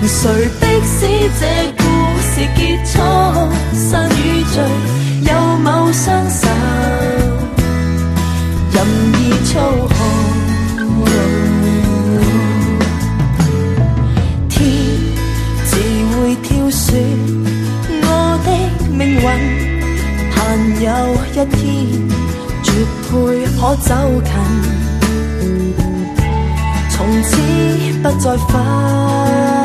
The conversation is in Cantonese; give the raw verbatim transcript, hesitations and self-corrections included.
谁迫使这故事结束？散与聚，有某双手任意操控。天自会挑选我的命运，盼有一天绝配可走近，从此不再分。